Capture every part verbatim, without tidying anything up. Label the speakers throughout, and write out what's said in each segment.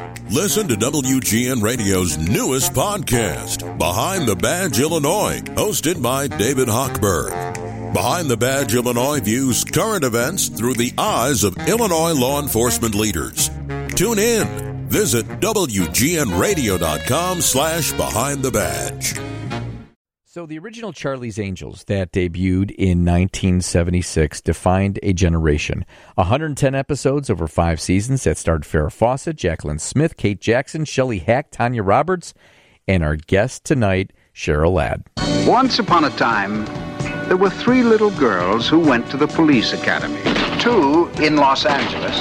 Speaker 1: Listen to W G N Radio's newest podcast, Behind the Badge Illinois, hosted by David Hochberg. Behind the Badge Illinois views current events through the eyes of Illinois law enforcement leaders. Tune in. Visit W G N radio dot com slash behind the badge.
Speaker 2: So the original Charlie's Angels that debuted in nineteen seventy-six defined a generation. one hundred ten episodes over five seasons that starred Farrah Fawcett, Jacqueline Smith, Kate Jackson, Shelley Hack, Tanya Roberts, and our guest tonight, Cheryl Ladd.
Speaker 3: Once upon a time, there were three little girls who went to the police academy. Two in Los Angeles.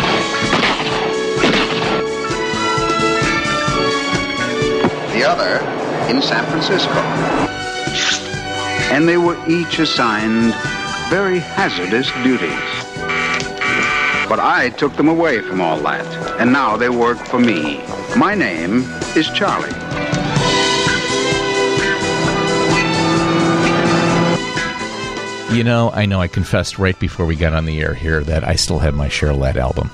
Speaker 3: The other in San Francisco. And they were each assigned very hazardous duties. But I took them away from all that, and now they work for me. My name is Charlie.
Speaker 2: You know, I know I confessed right before we got on the air here that I still have my Cheryl Ladd album.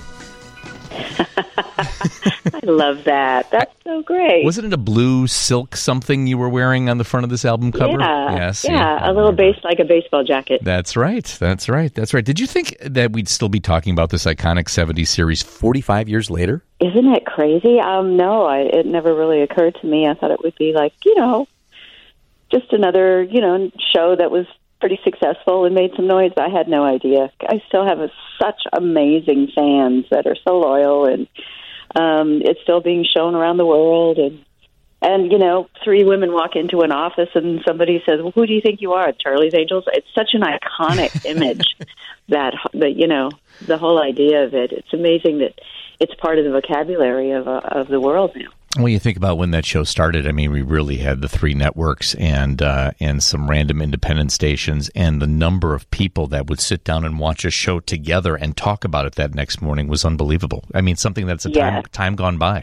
Speaker 4: I love that. That's so great.
Speaker 2: Wasn't it a blue silk something you were wearing on the front of this album cover?
Speaker 4: Yeah,
Speaker 2: yes,
Speaker 4: yeah,
Speaker 2: yeah.
Speaker 4: a little base like a baseball jacket.
Speaker 2: That's right. That's right. That's right. Did you think that we'd still be talking about this iconic seventies series forty-five years later?
Speaker 4: Isn't it crazy? Um, no, I, it never really occurred to me. I thought it would be like, you know, just another, you know, show that was pretty successful and made some noise. I had no idea. I still have a, such amazing fans that are so loyal, and um, it's still being shown around the world. And, and, you know, three women walk into an office and somebody says, well, who do you think you are? Charlie's Angels? It's such an iconic image that, that, you know, the whole idea of it, it's amazing that it's part of the vocabulary of, uh, of the world now.
Speaker 2: When you think about when that show started, I mean, we really had the three networks and uh, and some random independent stations, and the number of people that would sit down and watch a show together and talk about it that next morning was unbelievable. I mean, something that's a
Speaker 4: yeah.
Speaker 2: time time gone by.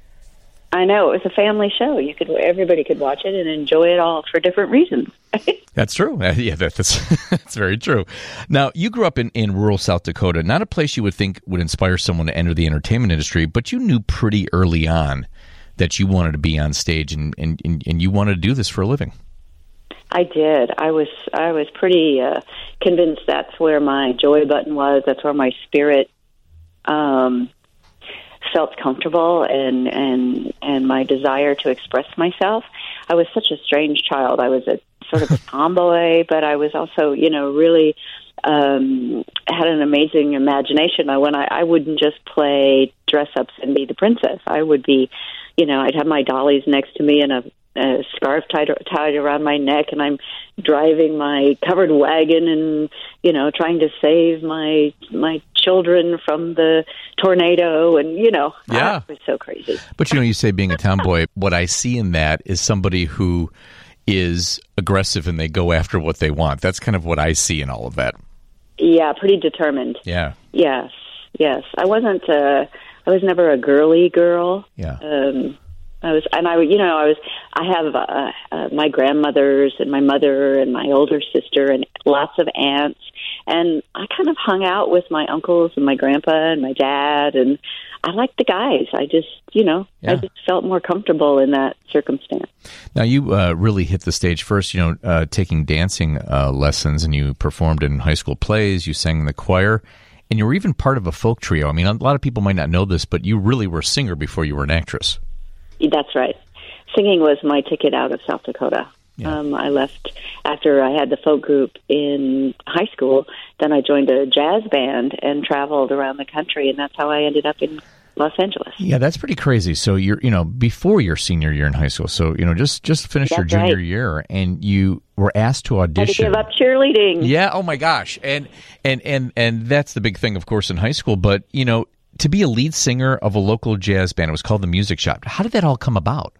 Speaker 4: I know. It was a family show. You could everybody could watch it and enjoy it all for different reasons.
Speaker 2: That's true. Uh, yeah, that, that's that's very true. Now, you grew up in, in rural South Dakota, not a place you would think would inspire someone to enter the entertainment industry, but you knew pretty early on that you wanted to be on stage and, and, and you wanted to do this for a living.
Speaker 4: I did. I was I was pretty uh, convinced that's where my joy button was. That's where my spirit um, felt comfortable, and, and and my desire to express myself. I was such a strange child. I was a sort of a tomboy, but I was also, you know, really um, had an amazing imagination. I when I, I wouldn't just play dress ups and be the princess. I would be, you know, I'd have my dollies next to me and a, a scarf tied tied around my neck, and I'm driving my covered wagon and, you know, trying to save my my children from the tornado, and, you know,
Speaker 2: yeah.
Speaker 4: it was so crazy.
Speaker 2: But, you know, you say being a tomboy, what I see in that is somebody who is aggressive and they go after what they want. That's kind of what I see in all of that.
Speaker 4: Yeah, pretty determined.
Speaker 2: Yeah.
Speaker 4: Yes, yes. I wasn't, uh, I was never a girly girl.
Speaker 2: Yeah.
Speaker 4: Um, I was, and I, you know, I was, I have uh, uh, my grandmothers and my mother and my older sister and lots of aunts. And I kind of hung out with my uncles and my grandpa and my dad, and I liked the guys. I just, you know,
Speaker 2: yeah.
Speaker 4: I just felt more comfortable in that circumstance.
Speaker 2: Now, you uh, really hit the stage first, you know, uh, taking dancing uh, lessons, and you performed in high school plays, you sang in the choir, and you were even part of a folk trio. I mean, a lot of people might not know this, but you really were a singer before you were an actress.
Speaker 4: That's right. Singing was my ticket out of South Dakota. Yeah. Um, I left after I had the folk group in high school. Then I joined a jazz band and traveled around the country, and that's how I ended up in Los Angeles.
Speaker 2: Yeah, that's pretty crazy. So you're, you know, before your senior year in high school, so, you know, just, just finished
Speaker 4: that's
Speaker 2: your junior
Speaker 4: right.
Speaker 2: year, and you were asked to audition.
Speaker 4: I had to give up cheerleading.
Speaker 2: Yeah, oh my gosh. And, and, and, and that's the big thing, of course, in high school. But, you know, to be a lead singer of a local jazz band, it was called the Music Shop. How did that all come about?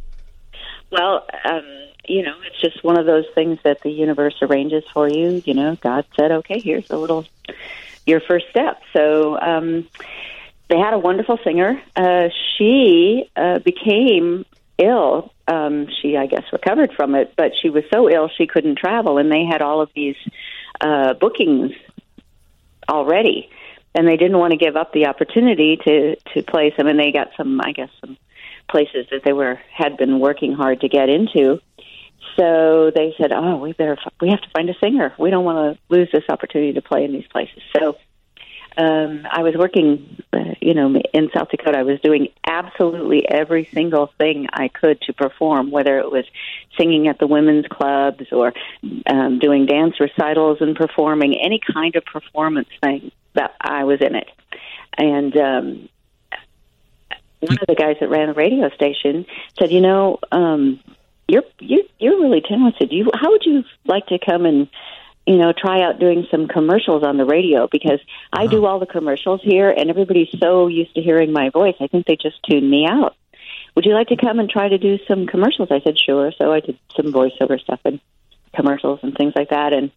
Speaker 4: Well, um, you know, it's just one of those things that the universe arranges for you. You know, God said, okay, here's a little, your first step. So um, they had a wonderful singer. Uh, she uh, became ill. Um, she, I guess, recovered from it, but she was so ill she couldn't travel, and they had all of these uh, bookings already. and they didn't want to give up the opportunity to to play some. And they got some, I guess, some places that they were had been working hard to get into. So they said, "Oh, we better we have to find a singer. We don't want to lose this opportunity to play in these places." So um, I was working, uh, you know, in South Dakota. I was doing absolutely every single thing I could to perform, whether it was singing at the women's clubs or um, doing dance recitals and performing any kind of performance thing. That I was in it, and um, one of the guys that ran the radio station said, "You know, um, you're you, you're really talented. You, how would you like to come and, you know, try out doing some commercials on the radio? Because I do all the commercials here, and everybody's so used to hearing my voice. I think they just tune me out. Would you like to come and try to do some commercials?" I said, "Sure." So I did some voiceover stuff and commercials and things like that, and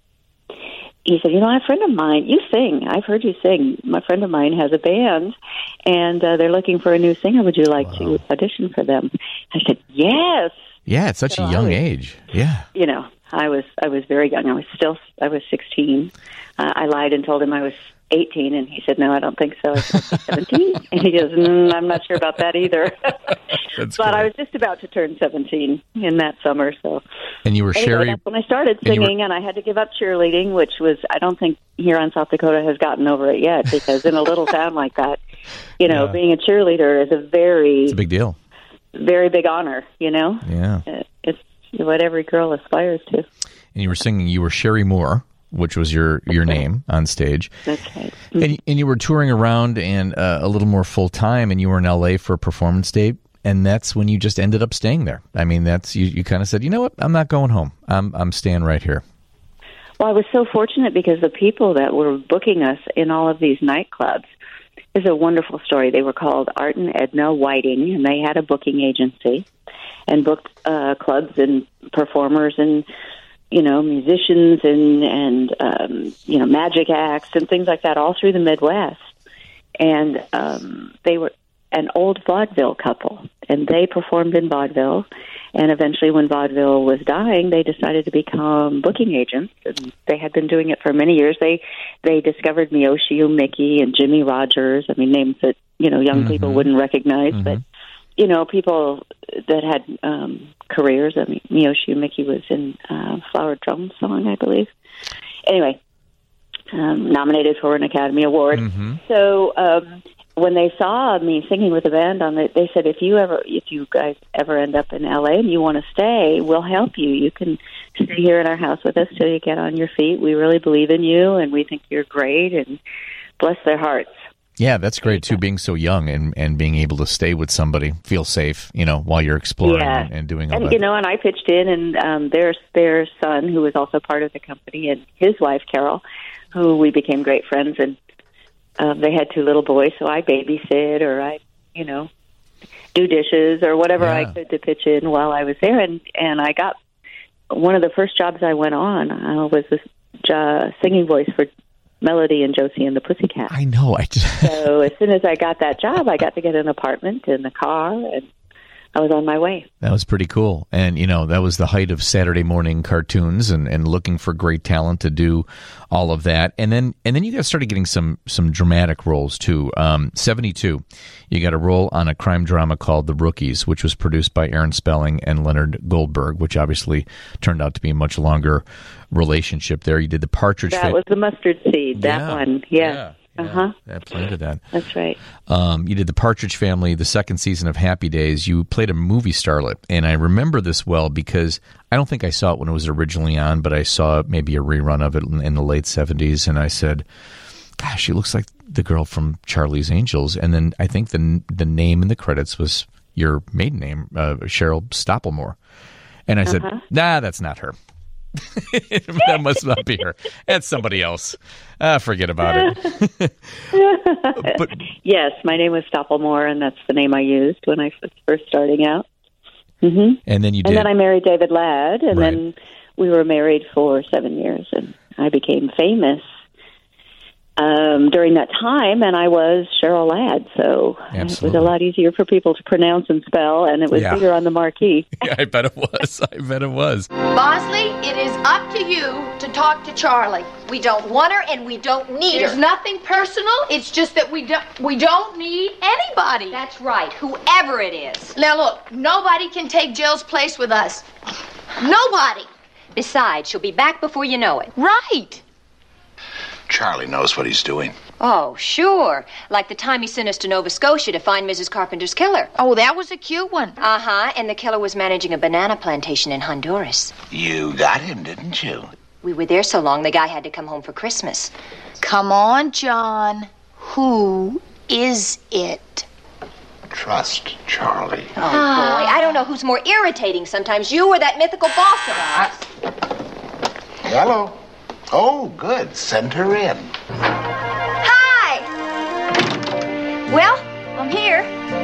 Speaker 4: he said, "You know, a friend of mine, you sing. I've heard you sing. My friend of mine has a band, and uh, they're looking for a new singer. Would you like wow. to audition for them?" I said, "Yes."
Speaker 2: Yeah, at such
Speaker 4: so
Speaker 2: a young
Speaker 4: was,
Speaker 2: age. Yeah.
Speaker 4: You know, I was I was very young. I was still, I was sixteen. Uh, I lied and told him I was eighteen, and he said, "No, I don't think so." I said, seventeen? And he goes, mm, "I'm not sure about that either."
Speaker 2: That's
Speaker 4: but
Speaker 2: cool.
Speaker 4: I was just about to turn seventeen in that summer, so.
Speaker 2: And you were
Speaker 4: anyway,
Speaker 2: Sherry.
Speaker 4: That's when I started singing, and, were... and I had to give up cheerleading, which was, I don't think here on South Dakota has gotten over it yet, because in a little town like that, you know, yeah. being a cheerleader is a very...
Speaker 2: It's a big deal.
Speaker 4: Very big honor, you know?
Speaker 2: Yeah.
Speaker 4: It's what every girl aspires to.
Speaker 2: And you were singing, you were Sherry Moore, which was your, your name on stage.
Speaker 4: That's right. Mm-hmm.
Speaker 2: And, and you were touring around and uh, a little more full-time, and you were in L A for a performance date, and that's when you just ended up staying there. I mean, that's you, you kind of said, you know what, I'm not going home. I'm I'm staying right here.
Speaker 4: Well, I was so fortunate because the people that were booking us in all of these nightclubs is a wonderful story. They were called Art and Edna Whiting, and they had a booking agency and booked uh, clubs and performers and, you know, musicians and, and um, you know, magic acts and things like that all through the Midwest. And um, they were an old vaudeville couple, and they performed in vaudeville. And eventually, when vaudeville was dying, they decided to become booking agents. And they had been doing it for many years. They they discovered Miyoshi Umiki and Jimmy Rogers. I mean, names that, you know, young mm-hmm. people wouldn't recognize. Mm-hmm. But, you know, people that had um, careers. I mean, Miyoshi Umiki was in uh, Flower Drum Song, I believe. Anyway, um, nominated for an Academy Award.
Speaker 2: Mm-hmm.
Speaker 4: So... Um, when they saw me singing with the band on it, they said, if you ever, if you guys ever end up in L A and you want to stay, we'll help you. You can stay here in our house with us till you get on your feet. We really believe in you, and we think you're great, and bless their hearts.
Speaker 2: Yeah, that's great, too, being so young and, and being able to stay with somebody, feel safe, you know, while you're exploring
Speaker 4: yeah.
Speaker 2: and, and doing all
Speaker 4: and,
Speaker 2: that.
Speaker 4: You know, and I pitched in, and um, their, their son, who was also part of the company, and his wife, Carol, who we became great friends, and Um, they had two little boys, so I babysit or I, you know, do dishes or whatever
Speaker 2: yeah.
Speaker 4: I could to pitch in while I was there. And, and I got one of the first jobs I went on uh, was this uh, singing voice for Melody and Josie and the Pussycats.
Speaker 2: I know. I just...
Speaker 4: So as soon as I got that job, I got to get an apartment and a car, and I was on my way.
Speaker 2: That was pretty cool. And, you know, that was the height of Saturday morning cartoons and, and looking for great talent to do all of that. And then and then you guys started getting some some dramatic roles, too. Um, seventy-two, you got a role on a crime drama called The Rookies, which was produced by Aaron Spelling and Leonard Goldberg, which obviously turned out to be a much longer relationship there. You did The Partridge
Speaker 4: That
Speaker 2: Fa-
Speaker 4: was the Mustard Seed, that
Speaker 2: yeah,
Speaker 4: one. Yeah.
Speaker 2: yeah.
Speaker 4: Uh-huh.
Speaker 2: Yeah, that planted that.
Speaker 4: That's right.
Speaker 2: Um, you did The Partridge Family, the second season of Happy Days. You played a movie starlet, and I remember this well because I don't think I saw it when it was originally on, but I saw maybe a rerun of it in, in the late seventies, and I said, gosh, she looks like the girl from Charlie's Angels. And then I think the the name in the credits was your maiden name, uh, Cheryl Stoppelmore. And I said, uh-huh. nah, that's not her. That must not be her. That's somebody else. Ah, forget about it.
Speaker 4: But yes, my name was Stoppelmore, and that's the name I used when I was first starting out. Mm-hmm.
Speaker 2: And then you did.
Speaker 4: And then I married David Ladd, and
Speaker 2: right.
Speaker 4: then we were married for seven years, and I became famous um, during that time, and I was Cheryl Ladd, so
Speaker 2: Absolutely.
Speaker 4: It was a lot easier for people to pronounce and spell, and it was
Speaker 2: Yeah.
Speaker 4: bigger on the marquee.
Speaker 2: Yeah, I bet it was. I bet it was.
Speaker 5: Bosley, it is up to you to talk to Charlie.
Speaker 6: We don't want her and we don't need
Speaker 5: There's
Speaker 6: her.
Speaker 5: nothing personal. It's just that we don't we don't need anybody.
Speaker 6: That's right, whoever it is.
Speaker 5: Now look, nobody can take Jill's place with us. Nobody.
Speaker 6: Besides, she'll be back before you know it.
Speaker 5: Right.
Speaker 7: Charlie knows what he's doing.
Speaker 6: Oh, sure. Like the time he sent us to Nova Scotia to find Missus Carpenter's killer.
Speaker 5: Oh, that was a cute one.
Speaker 6: Uh-huh, and the killer was managing a banana plantation in Honduras.
Speaker 7: You got him, didn't you?
Speaker 6: We were there so long, the guy had to come home for Christmas.
Speaker 5: Come on, John. Who is it?
Speaker 7: Trust Charlie.
Speaker 6: Oh, boy, I don't know who's more irritating sometimes, you or that mythical boss of ours.
Speaker 7: Hello. Oh, good. Send her in.
Speaker 6: Hi! Well, I'm here.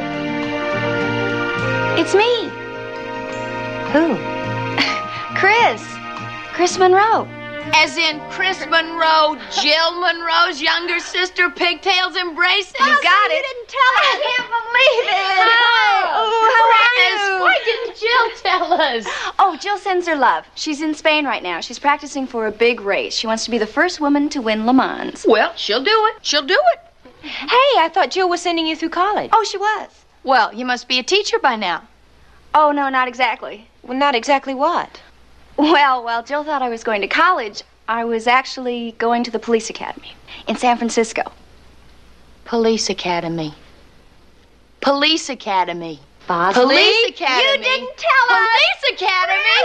Speaker 8: It's me,
Speaker 6: Who?
Speaker 8: Chris. Chris Monroe.
Speaker 5: As in Chris Monroe, Jill Monroe's younger sister, pigtails embracing.
Speaker 6: You got it.
Speaker 5: You didn't tell us.
Speaker 6: I can't believe it.
Speaker 5: Hi.
Speaker 6: Oh, how are you?
Speaker 5: Why didn't Jill tell us?
Speaker 8: Oh, Jill sends her love. She's in Spain right now. She's practicing for a big race. She wants to be the first woman to win Le Mans.
Speaker 5: Well, she'll do it. She'll do it.
Speaker 6: Hey, I thought Jill was sending you through college.
Speaker 8: Oh, she was.
Speaker 5: Well, you must be a teacher by now.
Speaker 8: Oh, no, not exactly.
Speaker 6: Well, not exactly what?
Speaker 8: Well, while Jill thought I was going to college, I was actually going to the police academy in San Francisco.
Speaker 5: Police Academy. Police Academy.
Speaker 6: Bosley?
Speaker 5: Police Academy.
Speaker 6: You didn't tell us.
Speaker 5: Police Academy.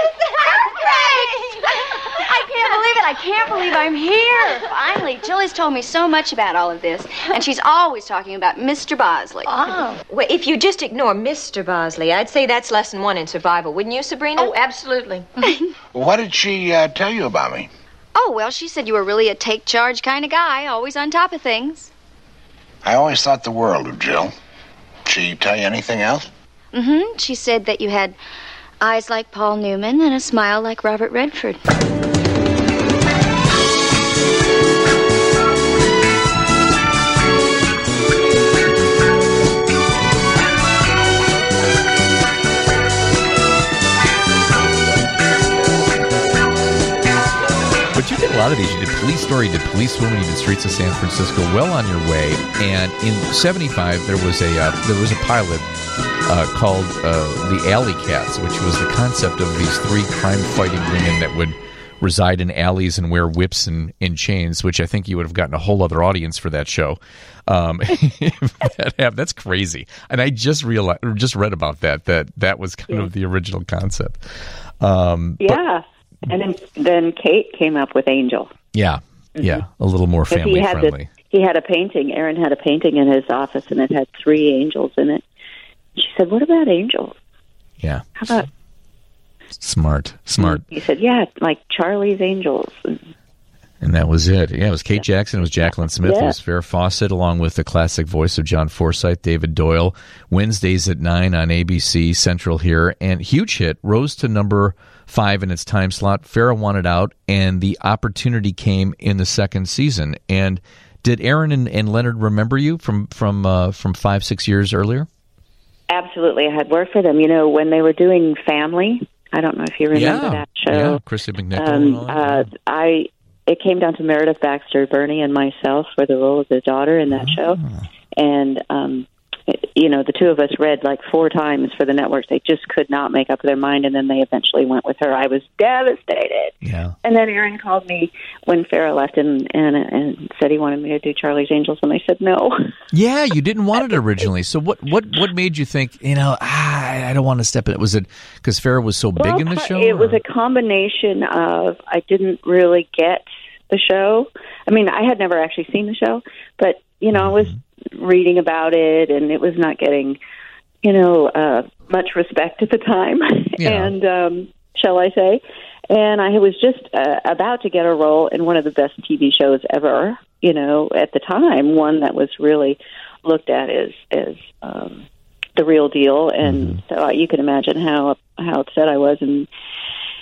Speaker 8: I can't believe it. I can't believe I'm here. Finally, Jill has told me so much about all of this, and she's always talking about Mister Bosley.
Speaker 5: Oh.
Speaker 6: Well, if you just ignore Mister Bosley, I'd say that's lesson one in survival, wouldn't you, Sabrina?
Speaker 5: Oh, absolutely.
Speaker 7: What did she uh, tell you about me?
Speaker 8: Oh, well, she said you were really a take-charge kind of guy, always on top of things.
Speaker 7: I always thought the world of Jill. She tell you anything else?
Speaker 8: Mm-hmm. She said that you had eyes like Paul Newman and a smile like Robert Redford.
Speaker 2: But you did a lot of these. You did Police Story, you did Police Woman, you did Streets of San Francisco. Well on your way. And in seventy-five, there was a uh, there was a pilot uh, called uh, The Alley Cats, which was the concept of these three crime-fighting women that would reside in alleys and wear whips and, and chains, which I think you would have gotten a whole other audience for that show. Um, that have, that's crazy. And I just realized, or just read about that, that that was kind
Speaker 4: Yeah.
Speaker 2: of the original concept. Um, but-
Speaker 4: Yeah. And then, then Kate came up with Angel.
Speaker 2: Yeah, yeah, a little more
Speaker 4: 'Cause
Speaker 2: family
Speaker 4: he had
Speaker 2: friendly.
Speaker 4: This, he had a painting. Aaron had a painting in his office, and it had three angels in it. She said, "What about angels?
Speaker 2: Yeah,
Speaker 4: How about?"
Speaker 2: smart, smart,
Speaker 4: He said, "Yeah, like Charlie's Angels." And
Speaker 2: and that was it. Yeah, it was Kate Jackson, it was Jacqueline Smith,
Speaker 4: Yeah.
Speaker 2: it was Farrah Fawcett, along with the classic voice of John Forsythe, David Doyle. Wednesdays at nine on A B C Central here, and huge hit, rose to number five in its time slot. Farrah wanted out, and the opportunity came in the second season. And did Aaron and, and Leonard remember you from from uh, from five six years earlier?
Speaker 4: absolutely, I had worked for them. You know, when they were doing Family. I don't know if you remember
Speaker 2: yeah,
Speaker 4: that show.
Speaker 2: yeah, Chrissy McNichol. and all
Speaker 4: Um,
Speaker 2: that.
Speaker 4: uh, I it came down to Meredith Baxter, Bernie, and myself for the role of the daughter in that show, and um, it, you know, the two of us read like four times for the networks. They just could not make up their mind, and then they eventually went with her. I was devastated.
Speaker 2: Yeah.
Speaker 4: And then Aaron called me when Farrah left and, and and said he wanted me to do Charlie's Angels, and I said no.
Speaker 2: Yeah, you didn't want it originally. So what what what made you think, you know, ah, I don't want to step in? Was it because Farrah was so big
Speaker 4: Well,
Speaker 2: in the show?
Speaker 4: It was
Speaker 2: or-
Speaker 4: a combination of I didn't really get the show. I mean, I had never actually seen the show, but, you know, I was reading about it, and it was not getting, you know, uh, much respect at the time.
Speaker 2: Yeah.
Speaker 4: And, um, shall I say, and I was just uh, about to get a role in one of the best T V shows ever, you know, at the time, one that was really looked at as, as um, the real deal. And
Speaker 2: Mm-hmm.
Speaker 4: so you can imagine how, how upset I was. And,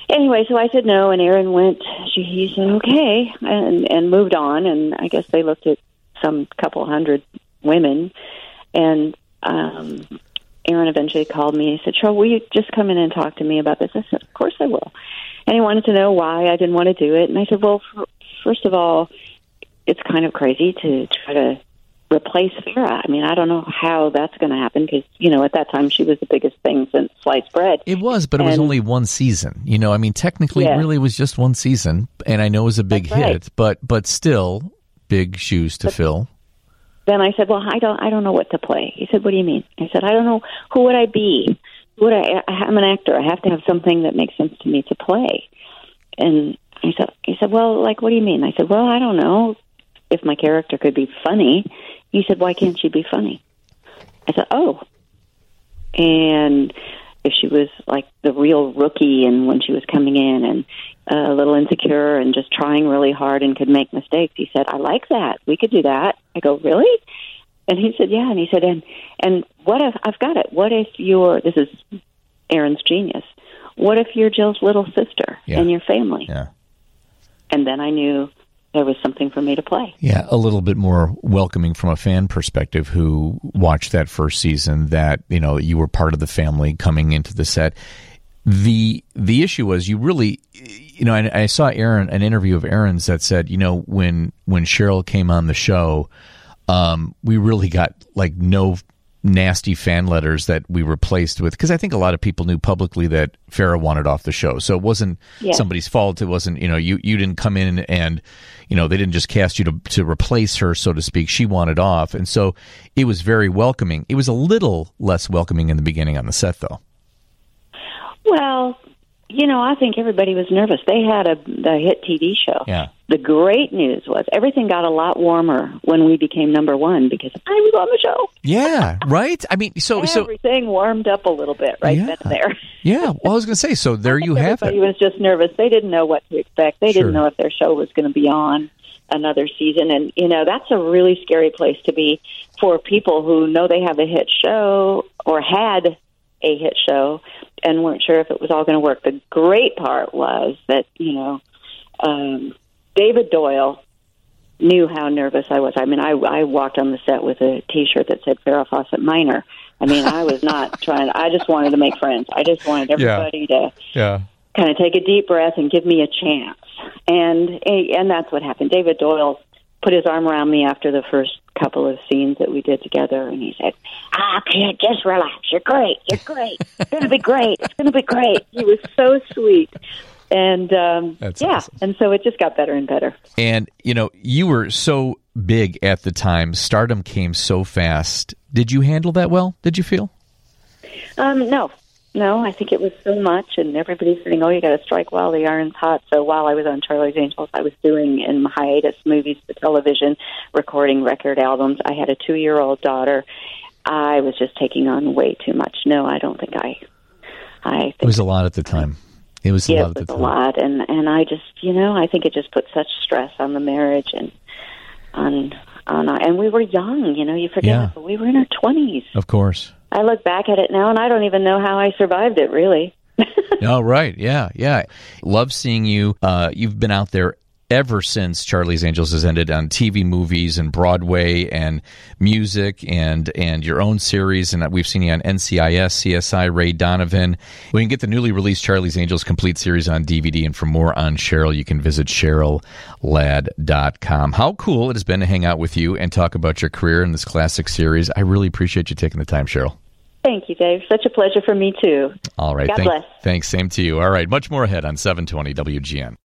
Speaker 4: anyway, so I said no, and Aaron went, she, he said, okay, and, and moved on. And I guess they looked at some couple hundred women. And um, Aaron eventually called me and he said, Cheryl, will you just come in and talk to me about this? I said, of course I will. And he wanted to know why I didn't want to do it. And I said, well, for, first of all, it's kind of crazy to try to replace Farrah. I mean, I don't know how that's going to happen because, you know, at that time she was the biggest thing since sliced bread.
Speaker 2: It was, but it
Speaker 4: and,
Speaker 2: was only one season. You know, I mean, technically
Speaker 4: yeah.
Speaker 2: it really was just one season, and I know it was a big
Speaker 4: That's
Speaker 2: hit,
Speaker 4: right.
Speaker 2: but but still big shoes to
Speaker 4: but
Speaker 2: fill.
Speaker 4: Then I said, well, I don't I don't know what to play. He said, what do you mean? I said, I don't know. Who would I be? Who would I, I'm an actor. I have to have something that makes sense to me to play. And I said, he said, well, like, what do you mean? I said, well, I don't know if my character could be funny. He said, why can't she be funny? I said, oh. And if she was like the real rookie and when she was coming in and uh, a little insecure and just trying really hard and could make mistakes, he said, I like that. We could do that. I go, really? And he said, yeah. And he said, and, and what if, I've got it. What if you're, this is Aaron's genius. What if you're Jill's little sister
Speaker 2: yeah.
Speaker 4: and your family?
Speaker 2: Yeah.
Speaker 4: And then I knew there was something for me to play.
Speaker 2: Yeah, a little bit more welcoming from a fan perspective who watched that first season, that, you know, you were part of the family coming into the set. The the issue was you really, you know, I, I saw Aaron, an interview of Aaron's that said, you know, when, when Cheryl came on the show, um, we really got like no nasty fan letters that we replaced with, because I think a lot of people knew publicly that Farrah wanted off the show, so it wasn't yeah. somebody's fault. It wasn't, you know, you you didn't come in and, you know, they didn't just cast you to to replace her, so to speak. She wanted off, and so it was very welcoming. It was a little less welcoming in the beginning on the set, though.
Speaker 4: Well, you know, I think everybody was nervous. They had a the hit T V show.
Speaker 2: Yeah.
Speaker 4: The great news was everything got a lot warmer when we became number one because I was on the show.
Speaker 2: Yeah, right? I mean, so...
Speaker 4: Everything
Speaker 2: so,
Speaker 4: warmed up a little bit right
Speaker 2: yeah.
Speaker 4: then and there.
Speaker 2: Yeah, well, I was going to say, so there you have it.
Speaker 4: Everybody was just nervous. They didn't know what to expect. They
Speaker 2: Sure.
Speaker 4: didn't know if their show was going to be on another season. And, you know, that's a really scary place to be for people who know they have a hit show or had a hit show and weren't sure if it was all going to work. The great part was that, you know, um, David Doyle knew how nervous I was. I mean, I, I walked on the set with a T-shirt that said Farrah Fawcett Minor. I mean, I was not trying. I just wanted to make friends. I just wanted everybody
Speaker 2: yeah.
Speaker 4: to
Speaker 2: yeah.
Speaker 4: kind of take a deep breath and give me a chance. And and that's what happened. David Doyle put his arm around me after the first couple of scenes that we did together, and he said, "Ah, kid, just relax. You're great. You're great. It's going to be great. It's going to be great." He was so sweet. And, um,
Speaker 2: That's
Speaker 4: yeah,
Speaker 2: awesome.
Speaker 4: and so it just got better and better.
Speaker 2: And, you know, you were so big at the time. Stardom came so fast. Did you handle that well, did you feel?
Speaker 4: Um, no. No, I think it was so much, and everybody's saying, oh, you got to strike while the iron's hot. So while I was on Charlie's Angels, I was doing in hiatus movies for television, recording record albums. I had a two-year-old daughter. I was just taking on way too much. No, I don't think I... I think
Speaker 2: it was a lot at the time. It was a
Speaker 4: yeah,
Speaker 2: lot at
Speaker 4: it
Speaker 2: the
Speaker 4: was
Speaker 2: time.
Speaker 4: a lot, and and I just, you know, I think it just put such stress on the marriage and on on, and we were young, you know, you forget,
Speaker 2: Yeah.
Speaker 4: but we were in our twenties.
Speaker 2: Of course.
Speaker 4: I look back at it now, and I don't even know how I survived it, really.
Speaker 2: Oh, right. Yeah, yeah. Love seeing you. Uh, you've been out there ever since Charlie's Angels has ended on T V, movies, and Broadway, and music, and and your own series. And we've seen you on N C I S, C S I, Ray Donovan. We can get the newly released Charlie's Angels complete series on D V D. And for more on Cheryl, you can visit cheryl ladd dot com. How cool it has been to hang out with you and talk about your career in this classic series. I really appreciate you taking the time, Cheryl.
Speaker 4: Thank you, Dave. Such a pleasure for me, too.
Speaker 2: All right.
Speaker 4: God
Speaker 2: Thank,
Speaker 4: bless.
Speaker 2: Thanks. Same to you. All right. Much more ahead on seven twenty W G N.